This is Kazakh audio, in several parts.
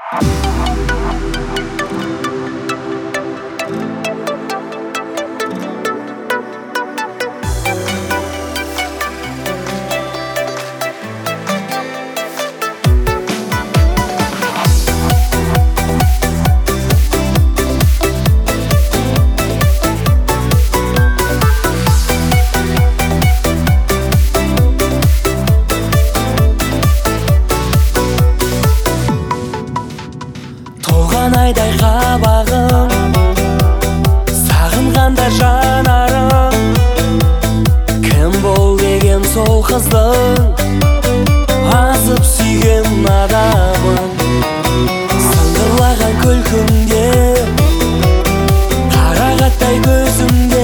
Айдай қабағың, сағынғанда жанарың, кім бол деген сол қыздың, азып сүйген адамын. Сыңғырлаған күлкіңде, қарағаттай көзіңде,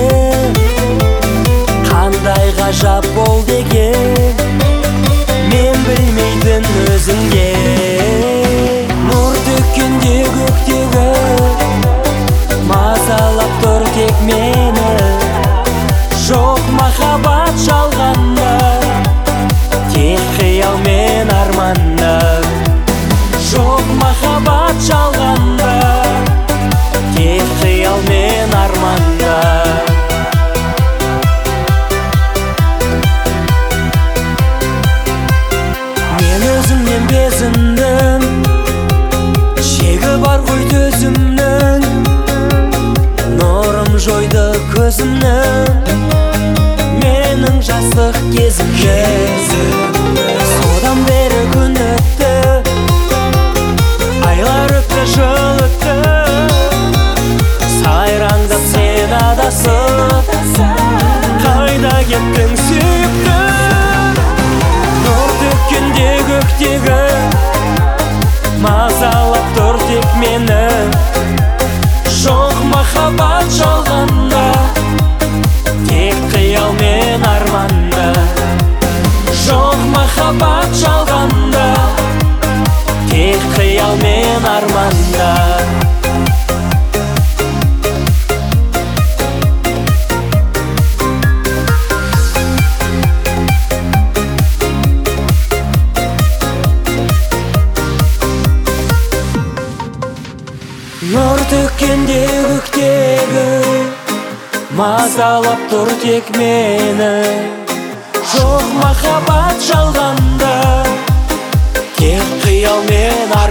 қандай ғажап бол деген, мен білмейтін өзіңде. Нұр төккенде көктегі, мазалап тұр тек мені. Жоқ махаббат жалғанда, тек қиял мен арманда. Жоқ махаббат жалғанда, тек қиял мен арманда. Мен өзіңнен безіндім, шегі бар ғой төзімнің, нұрым жойды көзімнің, менің жастық кезімде. Содан бері күн өтті, айлар өтті, жыл өтті, сайраңдап сен адасып, қайда кеттің сүйіктім? Нұр төккенде көктегі, мазалап тұр тек мені. Жоқ махаббат жалғанда, тек қиял мен арманда. Жоқ махаббат жалғанда, тек қиял мен арманда. Нұр төккенде көктегі, мазалап тұр тек мені. Жоқ махаббат жалғанда, тек қиял мен